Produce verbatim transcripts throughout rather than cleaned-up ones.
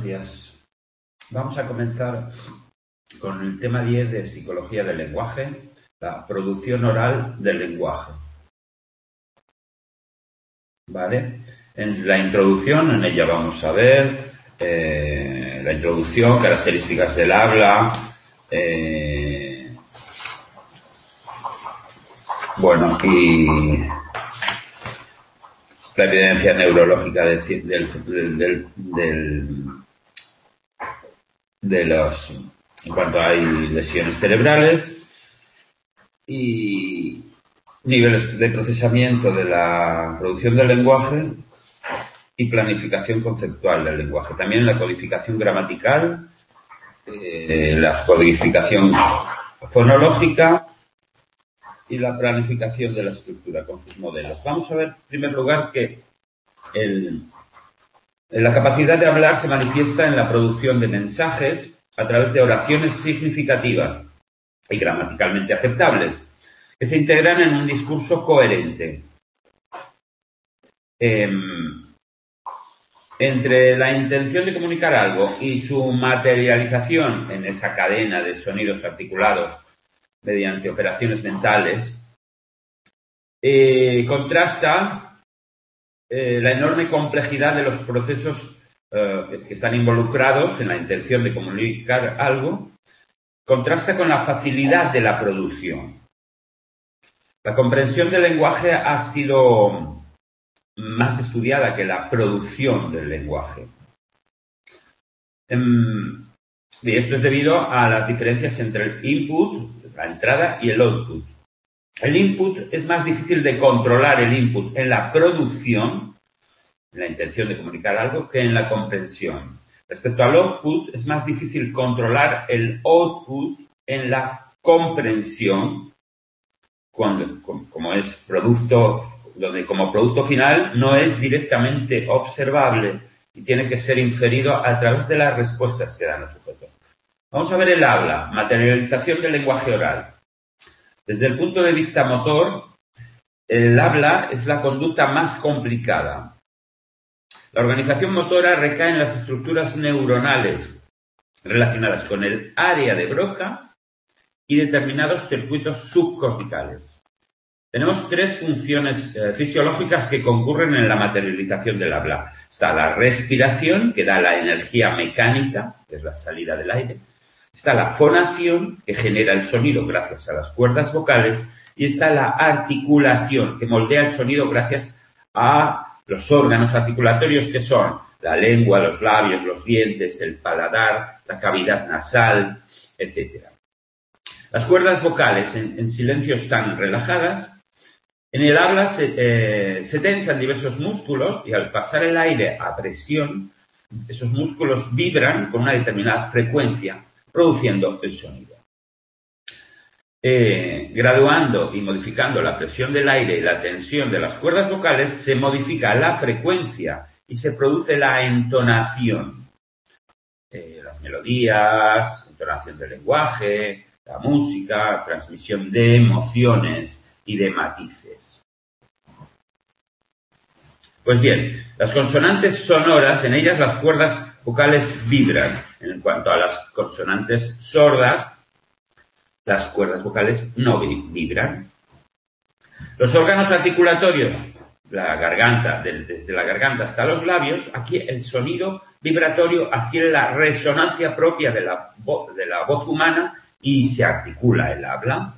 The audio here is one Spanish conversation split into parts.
buenos días. Vamos a comenzar con el tema diez de Psicología del lenguaje, la producción oral del lenguaje. ¿Vale? En la introducción, en ella vamos a ver eh, la introducción, características del habla, eh, bueno, y la evidencia neurológica de, del, del, del, del, de los, en cuanto hay lesiones cerebrales y niveles de procesamiento de la producción del lenguaje y planificación conceptual del lenguaje. También la codificación gramatical, eh, la codificación fonológica y la planificación de la estructura con sus modelos. Vamos a ver, en primer lugar, que el, la capacidad de hablar se manifiesta en la producción de mensajes a través de oraciones significativas y gramaticalmente aceptables, que se integran en un discurso coherente. Eh, entre la intención de comunicar algo y su materialización en esa cadena de sonidos articulados mediante operaciones mentales, eh, contrasta eh, la enorme complejidad de los procesos eh, que están involucrados en la intención de comunicar algo, contrasta con la facilidad de la producción. La comprensión del lenguaje ha sido más estudiada que la producción del lenguaje. Y esto es debido a las diferencias entre el input, la entrada, y el output. El input es más difícil de controlar el input en la producción, en la intención de comunicar algo, que en la comprensión. Respecto al output, es más difícil controlar el output en la comprensión, cuando, como es producto, donde como producto final no es directamente observable y tiene que ser inferido a través de las respuestas que dan los sujetos. Vamos a ver el habla, materialización del lenguaje oral. Desde el punto de vista motor, el habla es la conducta más complicada. La organización motora recae en las estructuras neuronales relacionadas con el área de Broca y determinados circuitos subcorticales. Tenemos tres funciones eh, fisiológicas que concurren en la materialización del habla. Está la respiración, que da la energía mecánica, que es la salida del aire. Está la fonación, que genera el sonido gracias a las cuerdas vocales. Y está la articulación, que moldea el sonido gracias a los órganos articulatorios, que son la lengua, los labios, los dientes, el paladar, la cavidad nasal, etcétera. Las cuerdas vocales en, en silencio están relajadas. En el habla se, eh, se tensan diversos músculos y al pasar el aire a presión, esos músculos vibran con una determinada frecuencia, produciendo el sonido. Eh, graduando y modificando la presión del aire y la tensión de las cuerdas vocales, se modifica la frecuencia y se produce la entonación. Eh, las melodías, entonación del lenguaje, la música, transmisión de emociones y de matices. Pues bien, las consonantes sonoras, en ellas las cuerdas vocales vibran. En cuanto a las consonantes sordas, las cuerdas vocales no vibran. Los órganos articulatorios, la garganta, desde la garganta hasta los labios, aquí el sonido vibratorio adquiere la resonancia propia de la, vo- de la voz humana y se articula el habla.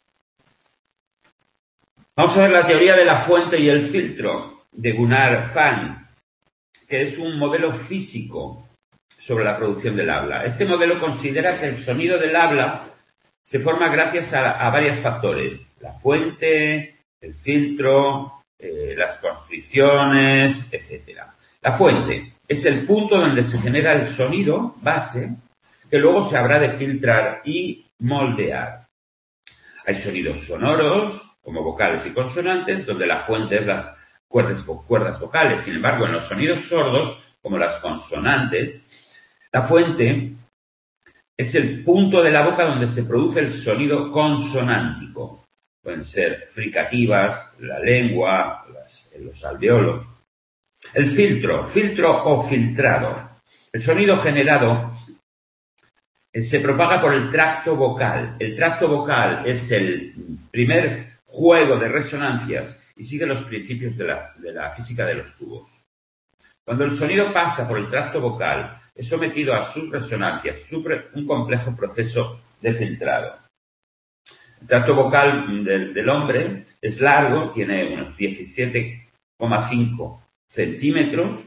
Vamos a ver la teoría de la fuente y el filtro de Gunnar Fan, que es un modelo físico sobre la producción del habla. Este modelo considera que el sonido del habla se forma gracias a, a varios factores: la fuente, el filtro, eh, las constricciones, etcétera. La fuente es el punto donde se genera el sonido base, que luego se habrá de filtrar y moldear. Hay sonidos sonoros, como vocales y consonantes, donde la fuente es las cuerdas, cuerdas vocales. Sin embargo, en los sonidos sordos, como las consonantes, la fuente es el punto de la boca donde se produce el sonido consonántico. Pueden ser fricativas, la lengua, las, los alveolos. El filtro, filtro o filtrado, El sonido generado se propaga por el tracto vocal. El tracto vocal es el primer juego de resonancias y sigue los principios de la, de la física de los tubos. Cuando el sonido pasa por el tracto vocal, es sometido a sus resonancias, sufre un complejo proceso de filtrado. El tracto vocal del, del hombre es largo, tiene unos diecisiete coma cinco centímetros,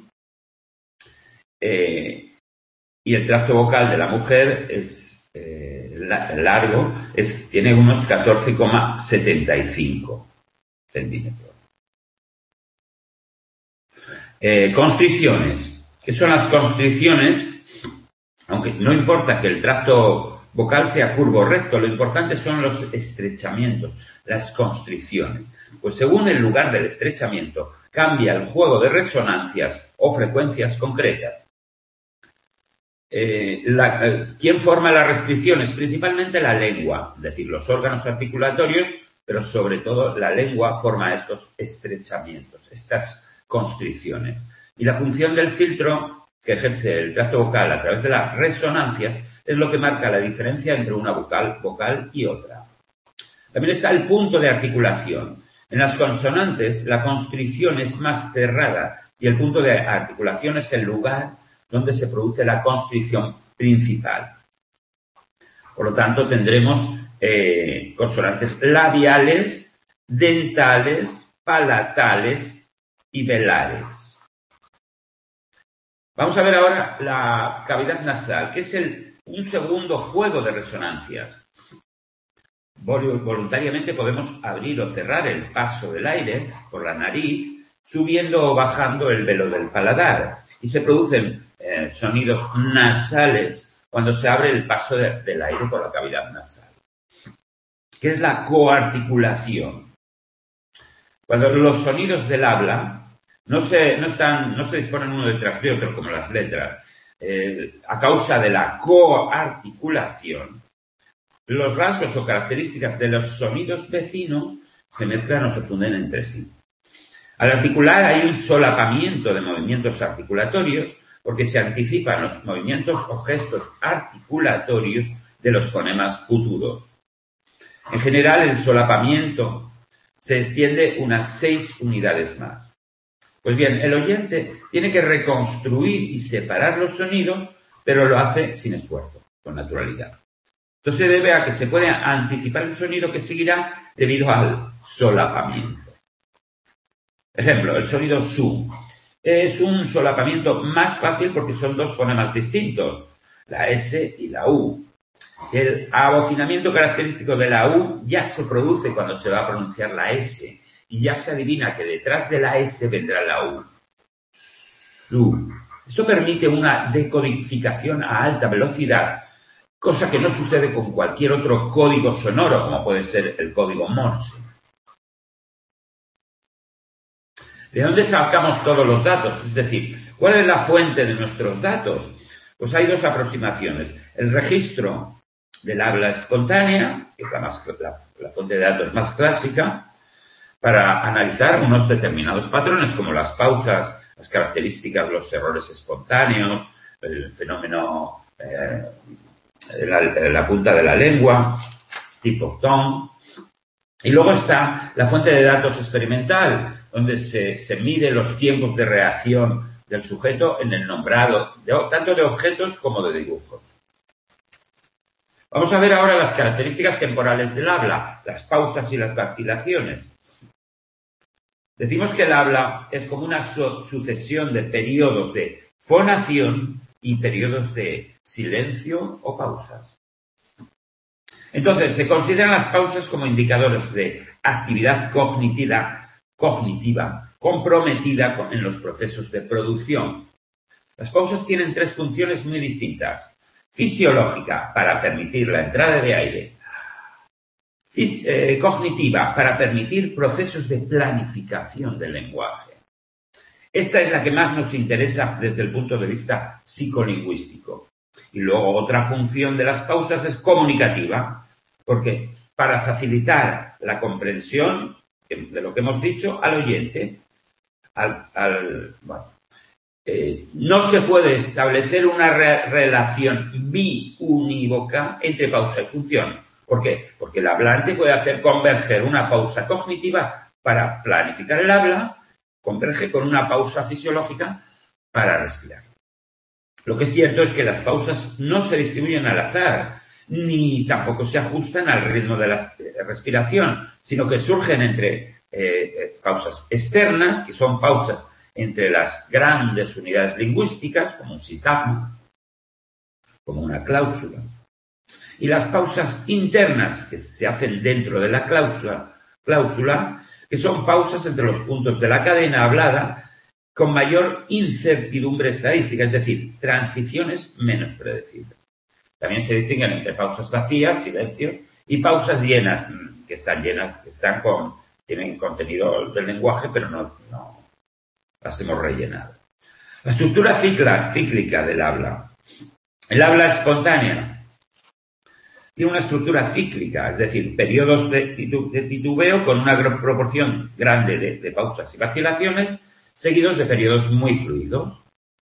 eh, y el tracto vocal de la mujer es eh, largo, es, tiene unos catorce coma setenta y cinco centímetros. Eh, constricciones. ¿Qué son las constricciones? Aunque no importa que el tracto vocal sea curvo o recto, lo importante son los estrechamientos, las constricciones. Pues según el lugar del estrechamiento, cambia el juego de resonancias o frecuencias concretas. Eh, la, eh, ¿Quién forma las restricciones? Principalmente la lengua, es decir, los órganos articulatorios, pero sobre todo la lengua forma estos estrechamientos, estas constricciones. Y la función del filtro que ejerce el tracto vocal a través de las resonancias es lo que marca la diferencia entre una vocal, vocal y otra. También está el punto de articulación. En las consonantes la constricción es más cerrada y el punto de articulación es el lugar donde se produce la constricción principal. Por lo tanto, tendremos eh, consonantes labiales, dentales, palatales y velares. Vamos a ver ahora la cavidad nasal, que es el, un segundo juego de resonancias. Voluntariamente podemos abrir o cerrar el paso del aire por la nariz, subiendo o bajando el velo del paladar, y se producen eh, sonidos nasales cuando se abre el paso de, del aire por la cavidad nasal. ¿Qué es la coarticulación? Cuando los sonidos del habla no se, no están, no se disponen uno detrás de otro como las letras, eh, a causa de la coarticulación, los rasgos o características de los sonidos vecinos se mezclan o se funden entre sí. Al articular hay un solapamiento de movimientos articulatorios porque se anticipan los movimientos o gestos articulatorios de los fonemas futuros. En general, el solapamiento se extiende unas seis unidades más. Pues bien, el oyente tiene que reconstruir y separar los sonidos, pero lo hace sin esfuerzo, con naturalidad. Esto se debe a que se puede anticipar el sonido que seguirá debido al solapamiento. Ejemplo, el sonido su es un solapamiento más fácil porque son dos fonemas distintos, la S y la U. El abocinamiento característico de la U ya se produce cuando se va a pronunciar la S y ya se adivina que detrás de la S vendrá la U. Su. Esto permite una decodificación a alta velocidad, cosa que no sucede con cualquier otro código sonoro, como puede ser el código Morse. ¿De dónde sacamos todos los datos? Es decir, ¿cuál es la fuente de nuestros datos? Pues hay dos aproximaciones. El registro del habla espontánea, que es la, más, la, la fuente de datos más clásica, para analizar unos determinados patrones como las pausas, las características, los errores espontáneos, el fenómeno, eh, la, la punta de la lengua, tipo tone. Y luego está la fuente de datos experimental, donde se, se mide los tiempos de reacción del sujeto en el nombrado, de, tanto de objetos como de dibujos. Vamos a ver ahora las características temporales del habla, las pausas y las vacilaciones. Decimos que el habla es como una su- sucesión de periodos de fonación y periodos de silencio o pausas. Entonces, se consideran las pausas como indicadores de actividad cognitiva, cognitiva comprometida en los procesos de producción. Las pausas tienen tres funciones muy distintas. Fisiológica, para permitir la entrada de aire. Fis- eh, cognitiva, para permitir procesos de planificación del lenguaje. Esta es la que más nos interesa desde el punto de vista psicolingüístico. Y luego otra función de las pausas es comunicativa, porque para facilitar la comprensión de lo que hemos dicho al oyente, al, al, bueno, eh, no se puede establecer una re relación biunívoca entre pausa y función. ¿Por qué? Porque el hablante puede hacer converger una pausa cognitiva para planificar el habla, converge con una pausa fisiológica para respirar. Lo que es cierto es que las pausas no se distribuyen al azar, ni tampoco se ajustan al ritmo de la respiración, sino que surgen entre eh, pausas externas, que son pausas entre las grandes unidades lingüísticas, como un sintagma, como una cláusula, y las pausas internas que se hacen dentro de la cláusula, cláusula, que son pausas entre los puntos de la cadena hablada con mayor incertidumbre estadística, es decir, transiciones menos predecibles. También se distinguen entre pausas vacías, silencio, y pausas llenas, que están llenas, que están con, tienen contenido del lenguaje, pero no, no las hemos rellenado. La estructura cicla, cíclica del habla. El habla espontánea tiene una estructura cíclica, es decir, periodos de, titu, de titubeo con una gran proporción grande de, de pausas y vacilaciones, seguidos de periodos muy fluidos.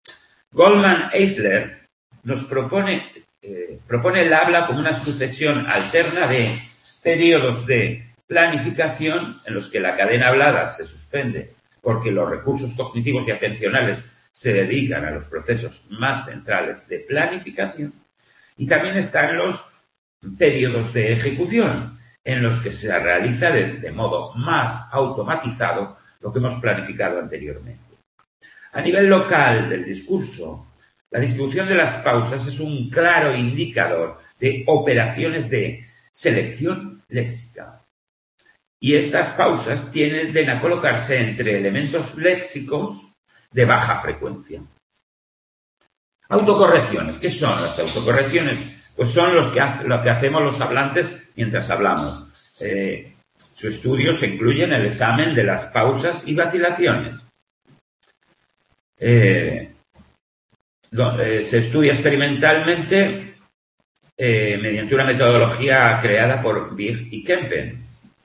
Goldman Eisler nos propone, eh, propone el habla como una sucesión alterna de periodos de planificación en los que la cadena hablada se suspende porque los recursos cognitivos y atencionales se dedican a los procesos más centrales de planificación, y también están los periodos de ejecución en los que se realiza de, de modo más automatizado lo que hemos planificado anteriormente. A nivel local del discurso, la distribución de las pausas es un claro indicador de operaciones de selección léxica. Y estas pausas tienden a colocarse entre elementos léxicos de baja frecuencia. Autocorrecciones. ¿Qué son las autocorrecciones? Pues son los que hace, lo que hacemos los hablantes mientras hablamos. Eh, su estudio se incluye en el examen de las pausas y vacilaciones. Eh, donde se estudia experimentalmente eh, mediante una metodología creada por Big y Kempen.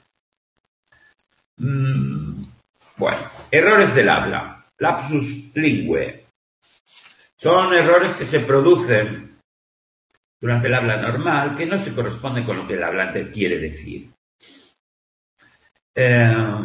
Mm, bueno, errores del habla. Lapsus linguae. Son errores que se producen durante el habla normal, que no se corresponde con lo que el hablante quiere decir. Eh,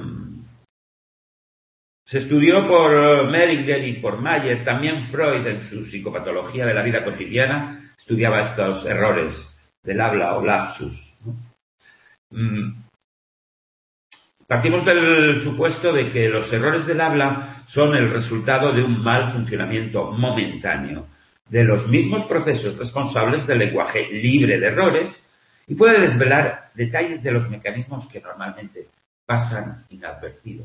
se estudió por Meringer y por Mayer, también Freud en su psicopatología de la vida cotidiana estudiaba estos errores del habla o lapsus. Mm. Partimos del supuesto de que los errores del habla son el resultado de un mal funcionamiento momentáneo de los mismos procesos responsables del lenguaje libre de errores y puede desvelar detalles de los mecanismos que normalmente pasan inadvertidos.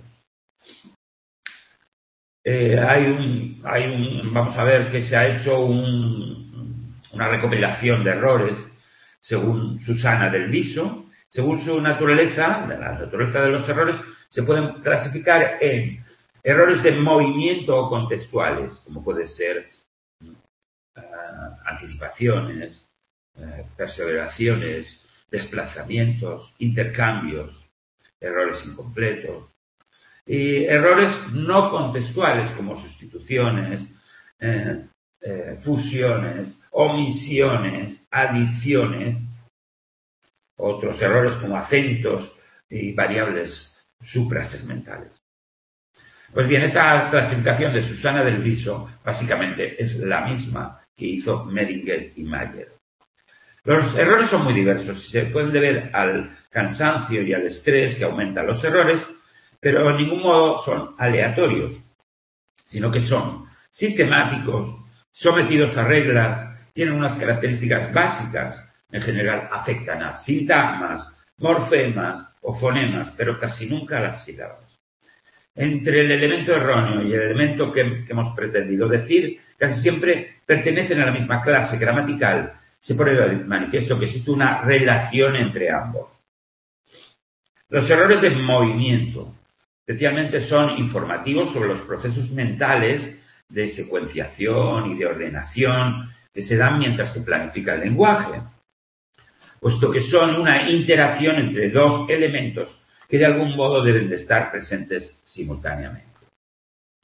Eh, hay un, hay un, vamos a ver que se ha hecho un, una recopilación de errores según Susana del Viso. Según su naturaleza, la naturaleza de los errores, se pueden clasificar en errores de movimiento o contextuales, como puede ser uh, anticipaciones, uh, perseveraciones, desplazamientos, intercambios, errores incompletos, y errores no contextuales, como sustituciones, eh, eh, fusiones, omisiones, adiciones. Otros errores como acentos y variables suprasegmentales. Pues bien, esta clasificación de Susana del Viso básicamente es la misma que hizo Meringer y Mayer. Los errores son muy diversos y se pueden deber al cansancio y al estrés que aumentan los errores, pero en ningún modo son aleatorios, sino que son sistemáticos, sometidos a reglas, tienen unas características básicas. En general afectan a sintagmas, morfemas o fonemas, pero casi nunca a las sílabas. Entre el elemento erróneo y el elemento que, que hemos pretendido decir, casi siempre pertenecen a la misma clase gramatical. Se pone de manifiesto que existe una relación entre ambos. Los errores de movimiento, especialmente, son informativos sobre los procesos mentales de secuenciación y de ordenación que se dan mientras se planifica el lenguaje, puesto que son una interacción entre dos elementos que de algún modo deben de estar presentes simultáneamente.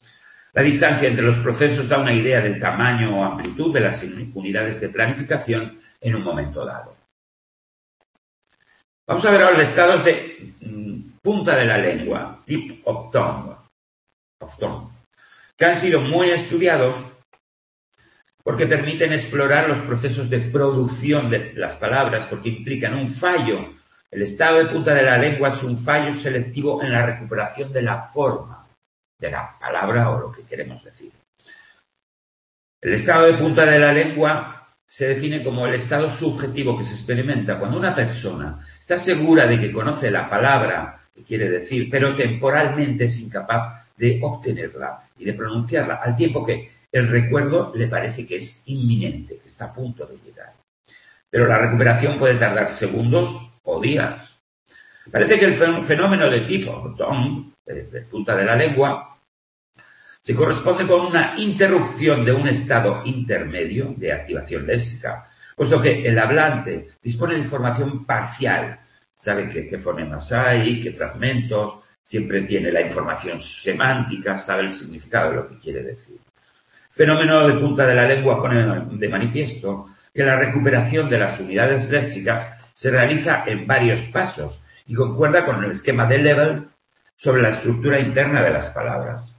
La distancia entre los procesos da una idea del tamaño o amplitud de las unidades de planificación en un momento dado. Vamos a ver ahora estados de mm, punta de la lengua, tip of tongue, of tongue, que han sido muy estudiados porque permiten explorar los procesos de producción de las palabras, porque implican un fallo. El estado de punta de la lengua es un fallo selectivo en la recuperación de la forma de la palabra o lo que queremos decir. El estado de punta de la lengua se define como el estado subjetivo que se experimenta cuando una persona está segura de que conoce la palabra que quiere decir, pero temporalmente es incapaz de obtenerla y de pronunciarla, al tiempo que el recuerdo le parece que es inminente, que está a punto de llegar. Pero la recuperación puede tardar segundos o días. Parece que el fenómeno de tip of tongue, de, de punta de la lengua, se corresponde con una interrupción de un estado intermedio de activación léxica, puesto que el hablante dispone de información parcial. Sabe qué, qué fonemas hay, qué fragmentos, siempre tiene la información semántica, sabe el significado de lo que quiere decir. El fenómeno de punta de la lengua pone de manifiesto que la recuperación de las unidades léxicas se realiza en varios pasos y concuerda con el esquema de Level sobre la estructura interna de las palabras.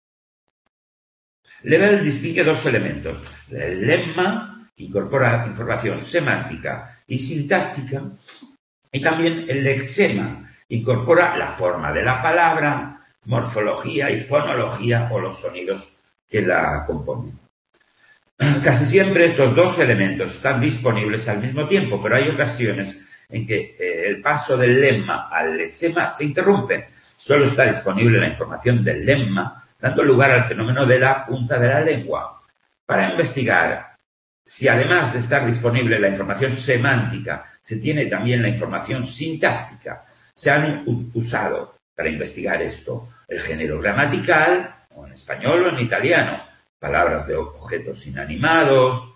Level distingue dos elementos: el lemma, que incorpora información semántica y sintáctica, y también el lexema, que incorpora la forma de la palabra, morfología y fonología o los sonidos que la componen. Casi siempre estos dos elementos están disponibles al mismo tiempo, pero hay ocasiones en que eh, el paso del lemma al lexema se interrumpe. Solo está disponible la información del lemma, dando lugar al fenómeno de la punta de la lengua. Para investigar si además de estar disponible la información semántica, se tiene también la información sintáctica, se han usado para investigar esto el género gramatical, o en español o en italiano, palabras de objetos inanimados,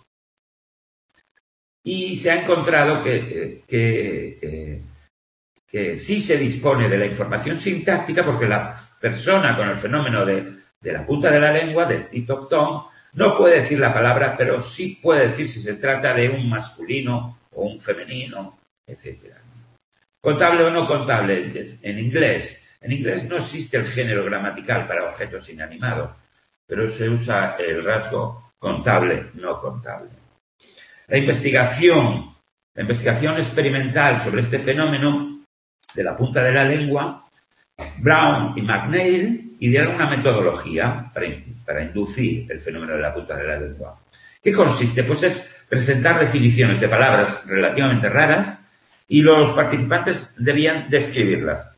y se ha encontrado que, que, que, que sí se dispone de la información sintáctica porque la persona con el fenómeno de, de la punta de la lengua, del tip of tongue, no puede decir la palabra, pero sí puede decir si se trata de un masculino o un femenino, etcétera. Contable o no contable, en inglés. En inglés no existe el género gramatical para objetos inanimados, pero se usa el rasgo contable, no contable. La investigación, la investigación experimental sobre este fenómeno de la punta de la lengua, Brown y McNeil idearon una metodología para, para inducir el fenómeno de la punta de la lengua. ¿Qué consiste? Pues es presentar definiciones de palabras relativamente raras y los participantes debían describirlas.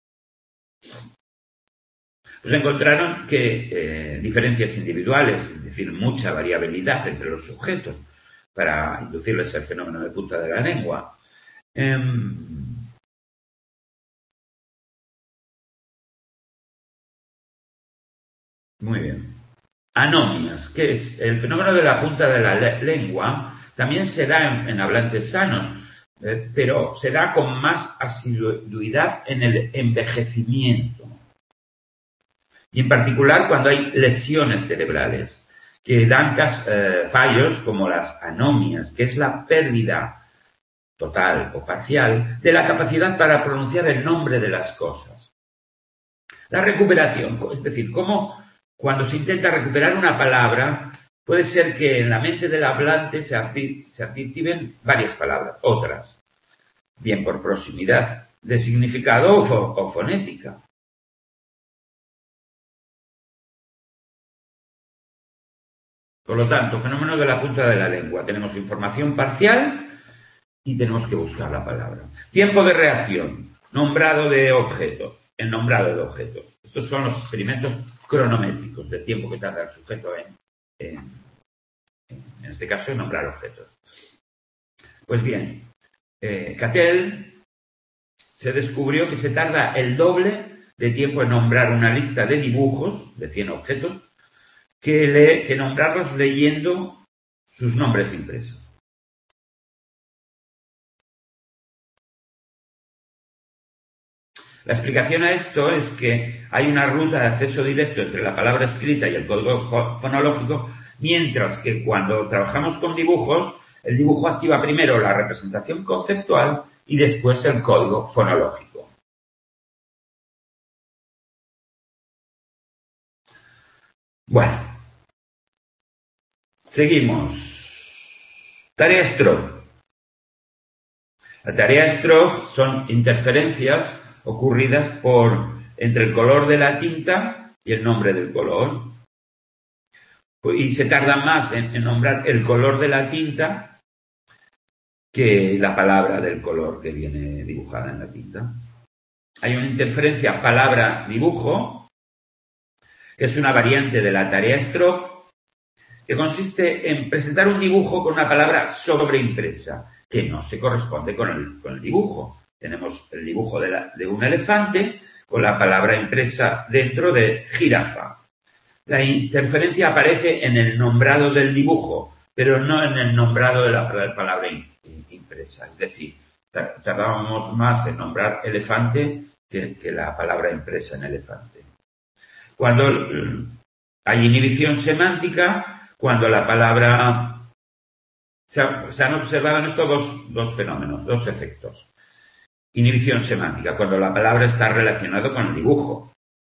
Pues encontraron que eh, diferencias individuales, es decir, mucha variabilidad entre los sujetos para inducirles el fenómeno de punta de la lengua. Eh, muy bien. Anomias, que es el fenómeno de la punta de la le lengua, también se da en, en hablantes sanos, eh, pero se da con más asiduidad en el envejecimiento. Y en particular cuando hay lesiones cerebrales que dan eh, fallos como las anomias, que es la pérdida total o parcial de la capacidad para pronunciar el nombre de las cosas. La recuperación, es decir, cómo cuando se intenta recuperar una palabra, puede ser que en la mente del hablante se activen varias palabras, otras, bien por proximidad de significado o, fo o fonética. Por lo tanto, fenómeno de la punta de la lengua. Tenemos información parcial y tenemos que buscar la palabra. Tiempo de reacción. Nombrado de objetos. El nombrado de objetos. Estos son los experimentos cronométricos del tiempo que tarda el sujeto en, en, en este caso, en nombrar objetos. Pues bien, eh, Cattell se descubrió que se tarda el doble de tiempo en nombrar una lista de dibujos de cien objetos Que, le, que nombrarlos leyendo sus nombres impresos. La explicación a esto es que hay una ruta de acceso directo entre la palabra escrita y el código fonológico, mientras que cuando trabajamos con dibujos, el dibujo activa primero la representación conceptual y después el código fonológico. Bueno, seguimos. Tarea Stroke. La tarea Stroke son interferencias ocurridas por, entre el color de la tinta y el nombre del color. Y se tarda más en, en nombrar el color de la tinta que la palabra del color que viene dibujada en la tinta. Hay una interferencia palabra-dibujo, que es una variante de la tarea Stroke, que consiste en presentar un dibujo con una palabra sobreimpresa, que no se corresponde con el, con el dibujo. Tenemos el dibujo de, la, de un elefante con la palabra impresa dentro de jirafa. La interferencia aparece en el nombrado del dibujo, pero no en el nombrado de la palabra impresa. Es decir, tardábamos más en nombrar elefante que, que la palabra impresa en elefante. Cuando hay inhibición semántica, cuando la palabra... Se, ha, se han observado en esto dos, dos fenómenos, dos efectos. Inhibición semántica, cuando la palabra está relacionada con el dibujo.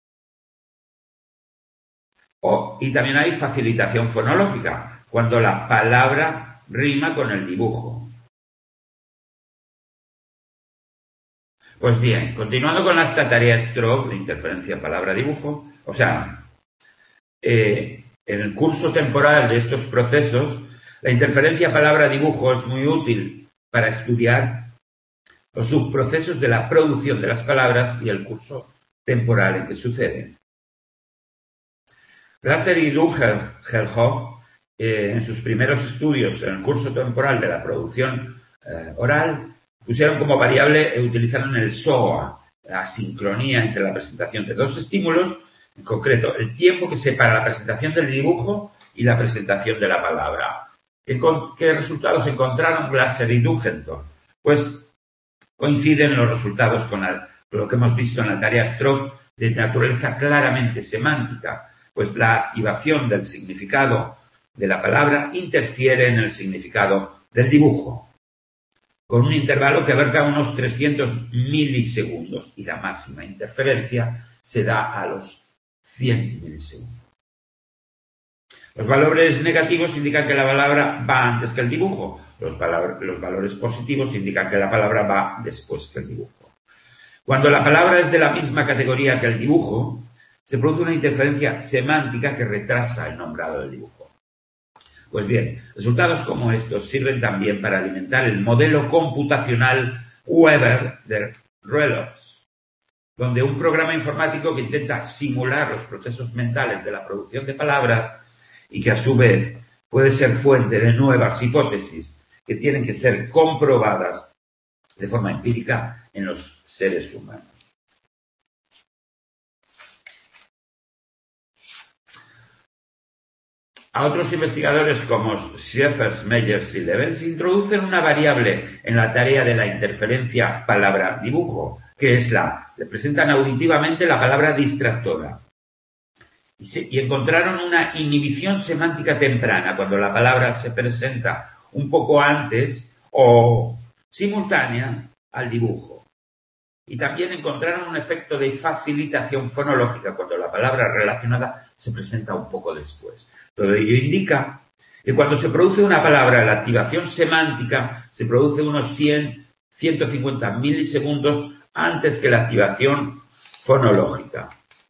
O, y también hay facilitación fonológica, cuando la palabra rima con el dibujo. Pues bien, continuando con esta tarea Stroke de interferencia palabra-dibujo, o sea, eh, en el curso temporal de estos procesos, la interferencia palabra-dibujo es muy útil para estudiar los subprocesos de la producción de las palabras y el curso temporal en que suceden. Glaser y Duhigg-Hellhoff, eh, en sus primeros estudios en el curso temporal de la producción eh, oral, pusieron como variable, eh, utilizaron el S O A, la sincronía entre la presentación de dos estímulos, en concreto el tiempo que separa la presentación del dibujo y la presentación de la palabra. ¿Qué, qué resultados encontraron Glaser y Duhigg? Pues coinciden los resultados con, la, con lo que hemos visto en la tarea Stroke de naturaleza claramente semántica, pues la activación del significado de la palabra interfiere en el significado del dibujo, con un intervalo que abarca unos trescientos milisegundos y la máxima interferencia se da a los cien milisegundos. Los valores negativos indican que la palabra va antes que el dibujo. Los, los valores positivos indican que la palabra va después que el dibujo. Cuando la palabra es de la misma categoría que el dibujo, se produce una interferencia semántica que retrasa el nombrado del dibujo. Pues bien, resultados como estos sirven también para alimentar el modelo computacional Weber de Relox, donde un programa informático que intenta simular los procesos mentales de la producción de palabras y que a su vez puede ser fuente de nuevas hipótesis que tienen que ser comprobadas de forma empírica en los seres humanos. A otros investigadores como Schaeffer, Meyers y Levels introducen una variable en la tarea de la interferencia palabra-dibujo, que es la, le presentan auditivamente la palabra distractora. Y, se, y encontraron una inhibición semántica temprana cuando la palabra se presenta un poco antes o simultánea al dibujo. Y también encontraron un efecto de facilitación fonológica cuando la palabra relacionada se presenta un poco después. Todo ello indica que cuando se produce una palabra, la activación semántica se produce unos cien a ciento cincuenta milisegundos antes que la activación fonológica.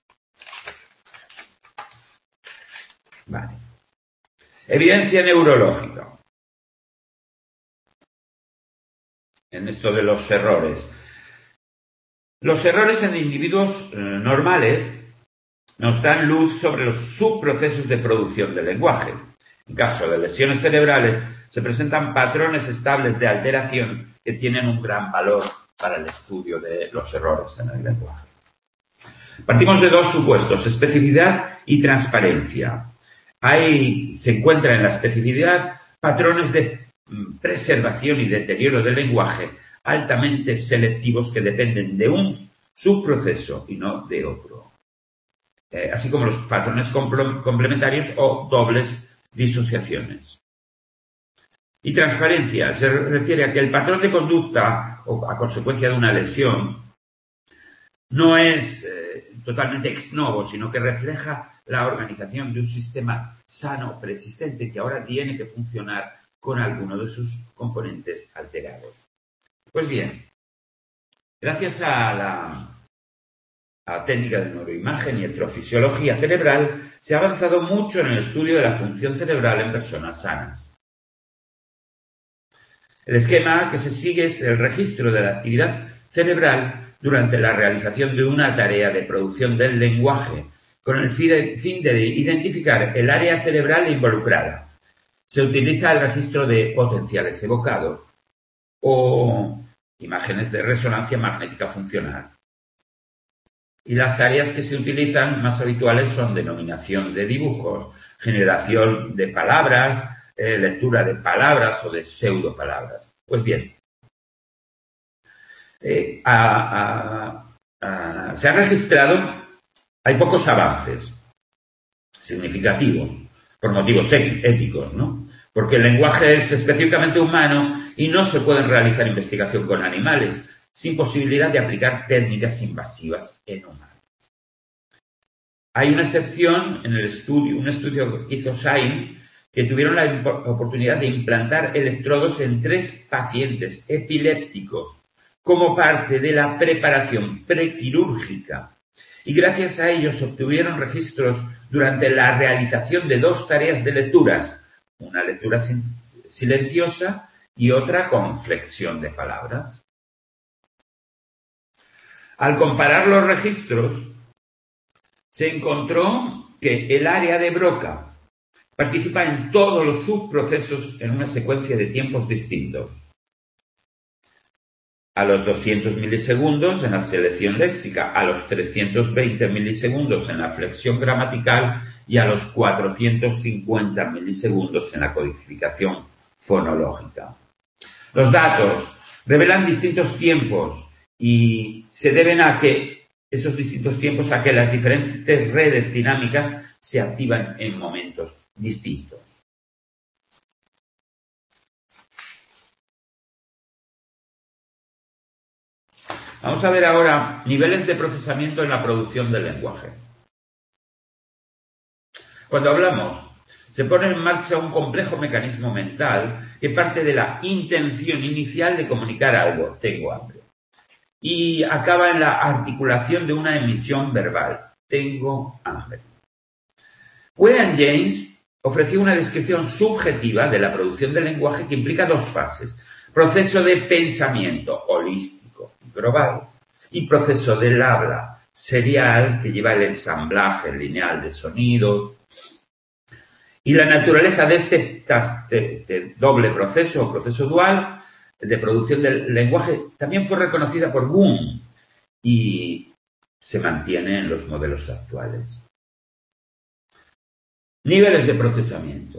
Vale. Evidencia neurológica. En esto de los errores. Los errores en individuos eh, normales nos dan luz sobre los subprocesos de producción del lenguaje. En caso de lesiones cerebrales, se presentan patrones estables de alteración que tienen un gran valor para el estudio de los errores en el lenguaje. Partimos de dos supuestos, especificidad y transparencia. Ahí se encuentran en la especificidad patrones de preservación y deterioro del lenguaje altamente selectivos que dependen de un subproceso y no de otro. Eh, así como los patrones complementarios o dobles disociaciones. Y transparencia se refiere a que el patrón de conducta o a consecuencia de una lesión no es eh, totalmente ex novo, sino que refleja la organización de un sistema sano preexistente que ahora tiene que funcionar con alguno de sus componentes alterados. Pues bien, gracias a la a técnica de neuroimagen y electrofisiología cerebral, se ha avanzado mucho en el estudio de la función cerebral en personas sanas. El esquema que se sigue es el registro de la actividad cerebral durante la realización de una tarea de producción del lenguaje, con el fin de identificar el área cerebral involucrada. Se utiliza el registro de potenciales evocados o imágenes de resonancia magnética funcional. Y las tareas que se utilizan más habituales son denominación de dibujos, generación de palabras, eh, lectura de palabras o de pseudopalabras. Pues bien, eh, a, a, a, se ha registrado, hay pocos avances significativos, por motivos éticos, ¿no? Porque el lenguaje es específicamente humano y no se puede realizar investigación con animales, sin posibilidad de aplicar técnicas invasivas en humanos. Hay una excepción en el estudio, un estudio que hizo Sain, que tuvieron la oportunidad de implantar electrodos en tres pacientes epilépticos como parte de la preparación prequirúrgica. Y gracias a ellos obtuvieron registros durante la realización de dos tareas de lecturas, una lectura silenciosa y otra con flexión de palabras. Al comparar los registros, se encontró que el área de Broca participa en todos los subprocesos en una secuencia de tiempos distintos. A los doscientos milisegundos en la selección léxica, a los trescientos veinte milisegundos en la flexión gramatical y a los cuatrocientos cincuenta milisegundos en la codificación fonológica. Los datos revelan distintos tiempos y se deben a que esos distintos tiempos a que las diferentes redes dinámicas se activan en momentos distintos. Vamos a ver ahora niveles de procesamiento en la producción del lenguaje. Cuando hablamos, se pone en marcha un complejo mecanismo mental que parte de la intención inicial de comunicar algo, tengo hambre, y acaba en la articulación de una emisión verbal, tengo hambre. William James ofreció una descripción subjetiva de la producción del lenguaje que implica dos fases: proceso de pensamiento holístico y global y proceso del habla serial que lleva el ensamblaje lineal de sonidos. Y la naturaleza de este de, de doble proceso o proceso dual de producción del lenguaje también fue reconocida por Boom y se mantiene en los modelos actuales. Niveles de procesamiento.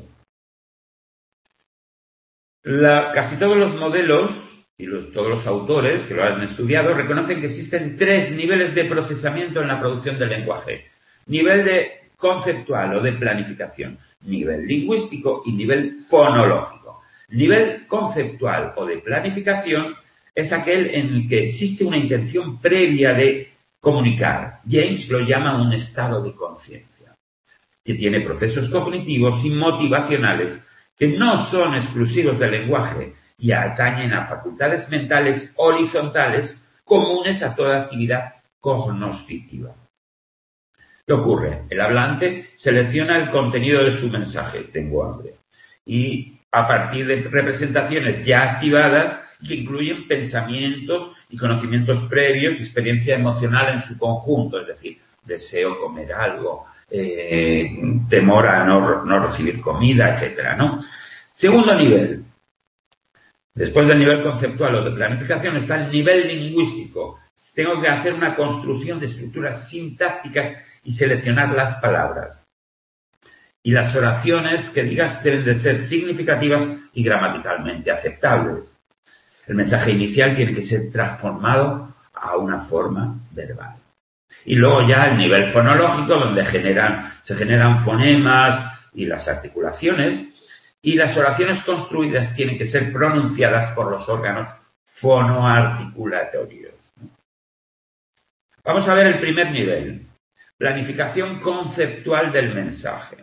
La, casi todos los modelos y los, todos los autores que lo han estudiado reconocen que existen tres niveles de procesamiento en la producción del lenguaje. Nivel de conceptual o de planificación, nivel lingüístico y nivel fonológico. Nivel conceptual o de planificación es aquel en el que existe una intención previa de comunicar. James lo llama un estado de conciencia, que tiene procesos cognitivos y motivacionales que no son exclusivos del lenguaje y atañen a facultades mentales horizontales comunes a toda actividad cognoscitiva. ¿Qué ocurre? El hablante selecciona el contenido de su mensaje, tengo hambre, y a partir de representaciones ya activadas que incluyen pensamientos y conocimientos previos, experiencia emocional en su conjunto, es decir, deseo comer algo, eh, temor a no, no recibir comida, etcétera, ¿no? Segundo nivel. Después del nivel conceptual o de planificación está el nivel lingüístico. Tengo que hacer una construcción de estructuras sintácticas y seleccionar las palabras. Y las oraciones que digas deben de ser significativas y gramaticalmente aceptables. El mensaje inicial tiene que ser transformado a una forma verbal. Y luego ya el nivel fonológico, donde generan, se generan fonemas y las articulaciones, y las oraciones construidas tienen que ser pronunciadas por los órganos fonoarticulatorios. Vamos a ver el primer nivel, planificación conceptual del mensaje.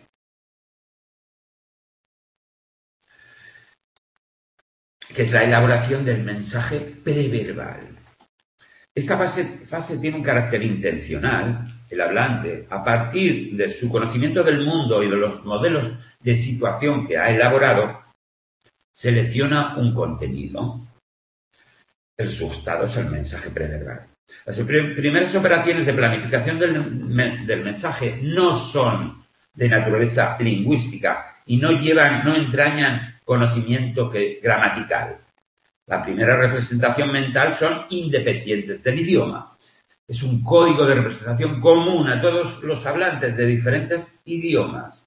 Que es la elaboración del mensaje preverbal. Esta fase, fase tiene un carácter intencional. El hablante, a partir de su conocimiento del mundo y de los modelos de situación que ha elaborado, selecciona un contenido. El resultado es el mensaje preverbal. Las primeras operaciones de planificación del, del mensaje no son de naturaleza lingüística y no llevan, no entrañan conocimiento que, gramatical. La primera representación mental son independientes del idioma. Es un código de representación común a todos los hablantes de diferentes idiomas.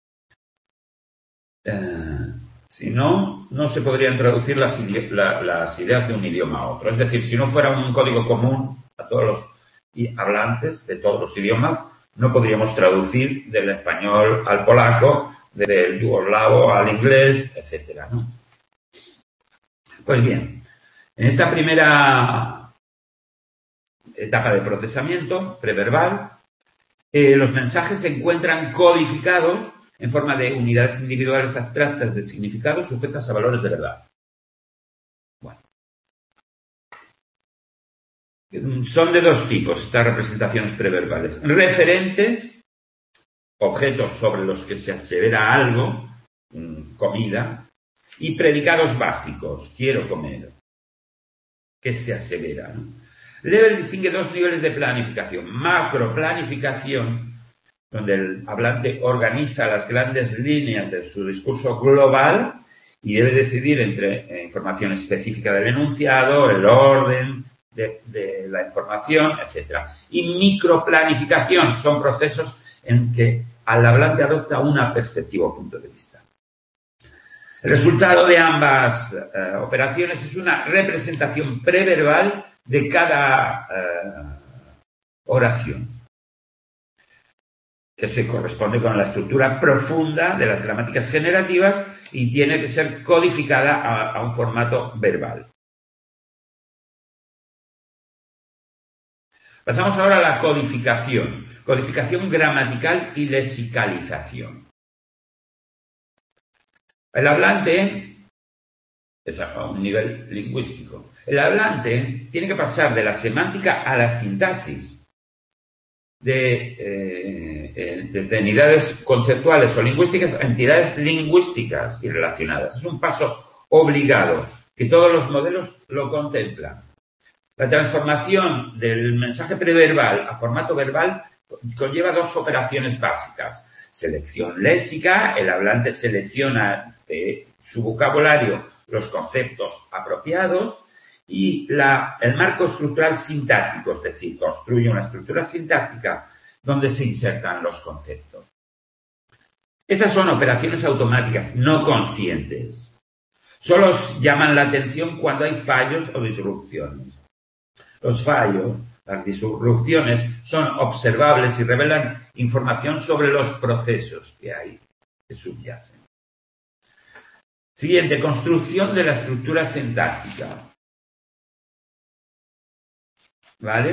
Eh, si no, no se podrían traducir las, la, las ideas de un idioma a otro. Es decir, si no fuera un código común a todos los hablantes de todos los idiomas, no podríamos traducir del español al polaco, del yugoslavo al inglés, etcétera, ¿no? Pues bien, en esta primera etapa de procesamiento preverbal, eh, los mensajes se encuentran codificados en forma de unidades individuales abstractas de significado sujetas a valores de verdad. Bueno. Son de dos tipos estas representaciones preverbales. Referentes, objetos sobre los que se asevera algo, comida, y predicados básicos, quiero comer, que se asevera, ¿no? Level distingue dos niveles de planificación. Macroplanificación, donde el hablante organiza las grandes líneas de su discurso global y debe decidir entre eh, información específica del enunciado, el orden de, de la información, etcétera. Y microplanificación son procesos en que el hablante adopta una perspectiva o punto de vista. El resultado de ambas eh, operaciones es una representación preverbal de cada eh, oración, que se corresponde con la estructura profunda de las gramáticas generativas y tiene que ser codificada a, a un formato verbal. Pasamos ahora a la codificación. Codificación gramatical y lexicalización. El hablante es a un nivel lingüístico. El hablante tiene que pasar de la semántica a la sintaxis, de, eh, eh, desde entidades conceptuales o lingüísticas a entidades lingüísticas y relacionadas. Es un paso obligado que todos los modelos lo contemplan. La transformación del mensaje preverbal a formato verbal conlleva dos operaciones básicas. Selección léxica, el hablante selecciona de su vocabulario los conceptos apropiados, y la, el marco estructural sintáctico, es decir, construye una estructura sintáctica donde se insertan los conceptos. Estas son operaciones automáticas, no conscientes. Solo llaman la atención cuando hay fallos o disrupciones. Los fallos, las disrupciones, son observables y revelan información sobre los procesos que hay, que subyacen. Siguiente, construcción de la estructura sintáctica. ¿Vale?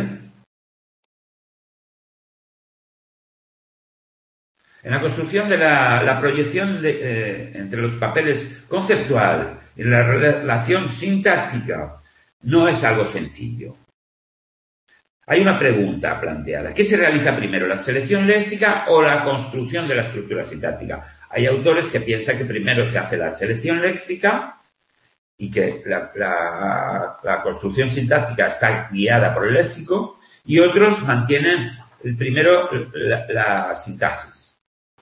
En la construcción de la, la proyección de, eh, entre los papeles conceptual y la relación sintáctica no es algo sencillo. Hay una pregunta planteada. ¿Qué se realiza primero, la selección léxica o la construcción de la estructura sintáctica? Hay autores que piensan que primero se hace la selección léxica y que la, la, la construcción sintáctica está guiada por el léxico, y otros mantienen el primero la, la sintaxis.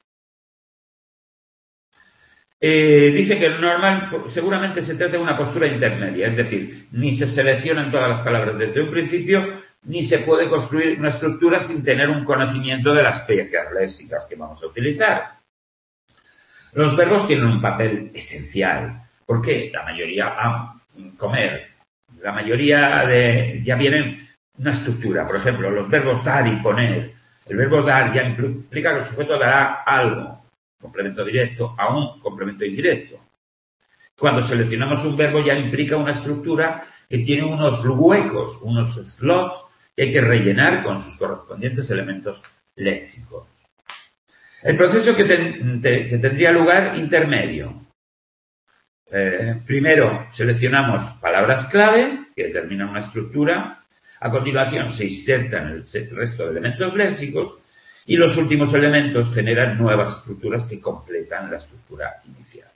Eh, dice que lo normal seguramente se trata de una postura intermedia, es decir, ni se seleccionan todas las palabras desde un principio, ni se puede construir una estructura sin tener un conocimiento de las piezas léxicas que vamos a utilizar. Los verbos tienen un papel esencial. ¿Por qué? La mayoría, ah, comer, la mayoría de, ya vienen una estructura. Por ejemplo, los verbos dar y poner. El verbo dar ya implica que el sujeto dará algo, complemento directo, a un complemento indirecto. Cuando seleccionamos un verbo ya implica una estructura que tiene unos huecos, unos slots que hay que rellenar con sus correspondientes elementos léxicos. El proceso que, ten, te, que tendría lugar intermedio. Eh, primero seleccionamos palabras clave que determinan una estructura. A continuación se insertan el resto de elementos léxicos y los últimos elementos generan nuevas estructuras que completan la estructura inicial.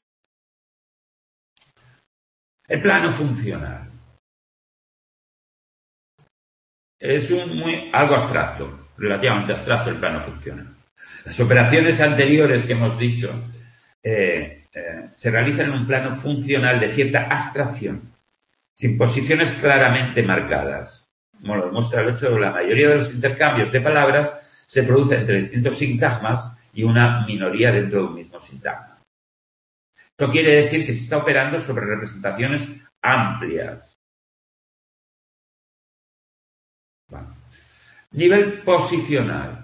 El plano funcional. Es un muy, algo abstracto, relativamente abstracto el plano funcional. Las operaciones anteriores que hemos dicho eh, eh, se realizan en un plano funcional de cierta abstracción, sin posiciones claramente marcadas. Como lo demuestra el hecho de que la mayoría de los intercambios de palabras se producen entre distintos sintagmas y una minoría dentro de un mismo sintagma. Esto quiere decir que se está operando sobre representaciones amplias. Bueno. Nivel posicional.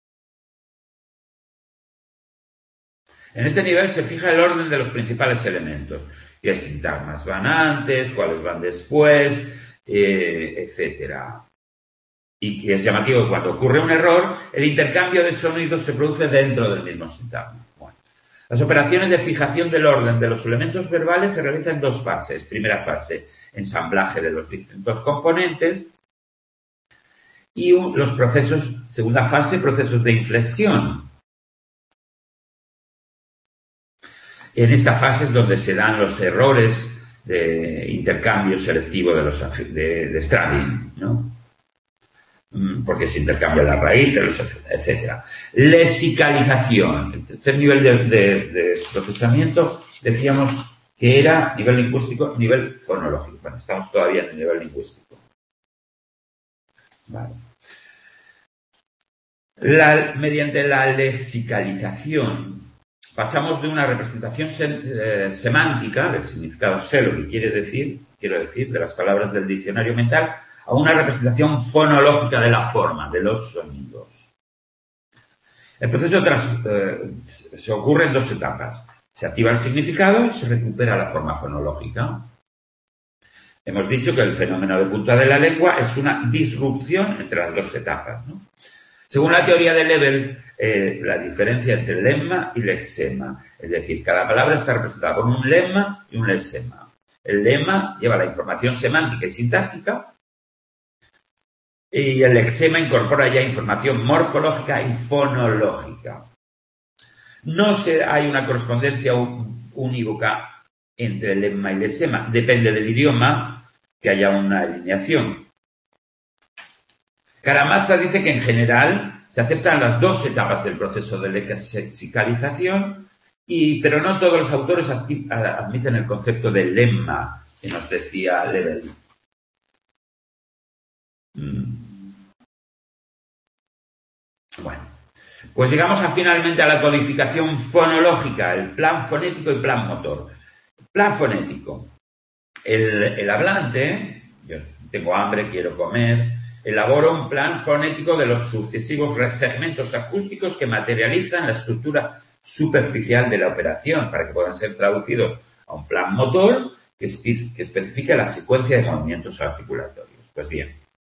En este nivel se fija el orden de los principales elementos. ¿Qué sintagmas van antes? ¿Cuáles van después? Eh, etcétera. Y que es llamativo que cuando ocurre un error, el intercambio de sonidos se produce dentro del mismo sintagma. Bueno. Las operaciones de fijación del orden de los elementos verbales se realizan en dos fases. Primera fase, ensamblaje de los distintos componentes. Y un, los procesos, segunda fase, procesos de inflexión. En esta fase es donde se dan los errores de intercambio selectivo de los de, de Stradin, ¿no? Porque se intercambia la raíz, etcétera. Lexicalización. El tercer nivel de, de, de procesamiento decíamos que era nivel lingüístico, nivel fonológico. Bueno, estamos todavía en el nivel lingüístico. Vale. La, mediante la lexicalización pasamos de una representación sem, eh, semántica del significado sé lo que quiere decir, quiero decir, de las palabras del diccionario mental, a una representación fonológica de la forma, de los sonidos. El proceso tras, eh, se ocurre en dos etapas. Se activa el significado y se recupera la forma fonológica. Hemos dicho que el fenómeno de punta de la lengua es una disrupción entre las dos etapas, ¿no? Según la teoría de Lebel, eh, la diferencia entre lemma y lexema, es decir, cada palabra está representada por un lemma y un lexema. El lemma lleva la información semántica y sintáctica y el lexema incorpora ya información morfológica y fonológica. No se, hay una correspondencia unívoca entre lemma y lexema, depende del idioma que haya una alineación. Karamazov dice que en general se aceptan las dos etapas del proceso de lexicalización, y, pero no todos los autores admiten el concepto de lemma que nos decía Lebel. Bueno, pues llegamos a, finalmente a la codificación fonológica, el plan fonético y plan motor. Plan fonético. El, el hablante, yo tengo hambre, quiero comer, elabora un plan fonético de los sucesivos segmentos acústicos que materializan la estructura superficial de la operación para que puedan ser traducidos a un plan motor que, espe- que especifique la secuencia de movimientos articulatorios. Pues bien,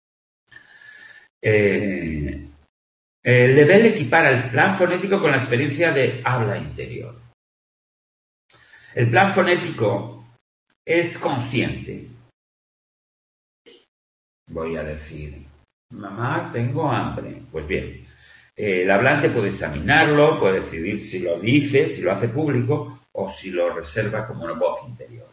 eh, eh, Lebel equipara el plan fonético con la experiencia de habla interior. El plan fonético es consciente. Voy a decir, mamá, tengo hambre. Pues bien, eh, el hablante puede examinarlo, puede decidir si lo dice, si lo hace público o si lo reserva como una voz interior.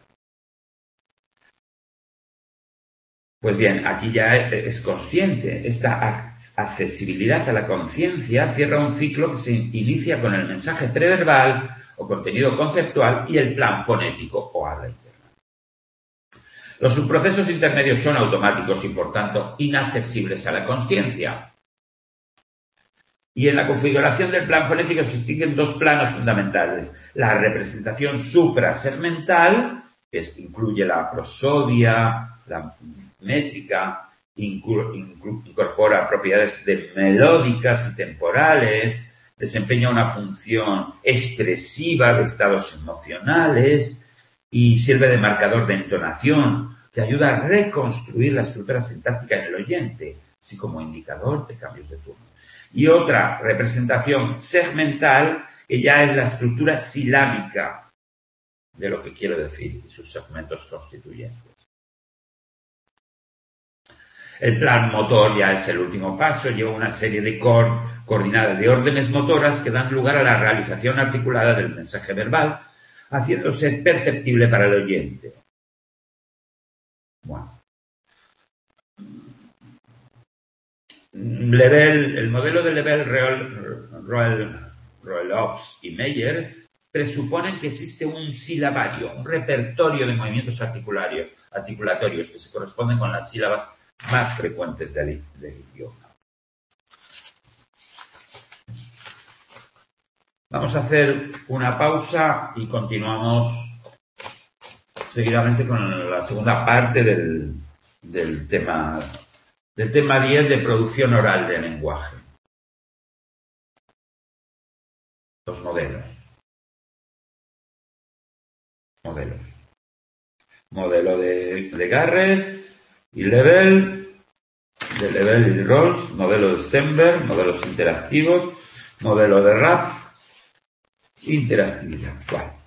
Pues bien, aquí ya es consciente. Esta accesibilidad a la conciencia cierra un ciclo que se inicia con el mensaje preverbal o contenido conceptual y el plan fonético o habla interna. Los subprocesos intermedios son automáticos y, por tanto, inaccesibles a la consciencia. Y en la configuración del plan fonético se distinguen dos planos fundamentales. La representación suprasegmental, que incluye la prosodia, la métrica incorpora propiedades de melódicas y temporales, desempeña una función expresiva de estados emocionales y sirve de marcador de entonación que ayuda a reconstruir la estructura sintáctica en el oyente, así como indicador de cambios de tono. Y otra representación segmental que ya es la estructura silábica de lo que quiero decir y sus segmentos constituyentes. El plan motor ya es el último paso, lleva una serie de co coordinadas de órdenes motoras que dan lugar a la realización articulada del mensaje verbal, haciéndose perceptible para el oyente. Bueno. Lebel, el modelo de Lebel, Roelof y Meyer presuponen que existe un silabario, un repertorio de movimientos articulatorios, articulatorios que se corresponden con las sílabas más frecuentes del, del idioma. Vamos a hacer una pausa y continuamos seguidamente con la segunda parte del, del tema del tema diez de producción oral del lenguaje. Los modelos. Modelos. Modelo de, de Garrett y Lebel, de Lebel y Rawls, modelo de Stenberg, modelos interactivos, modelo de Rapp, interactividad. Bueno.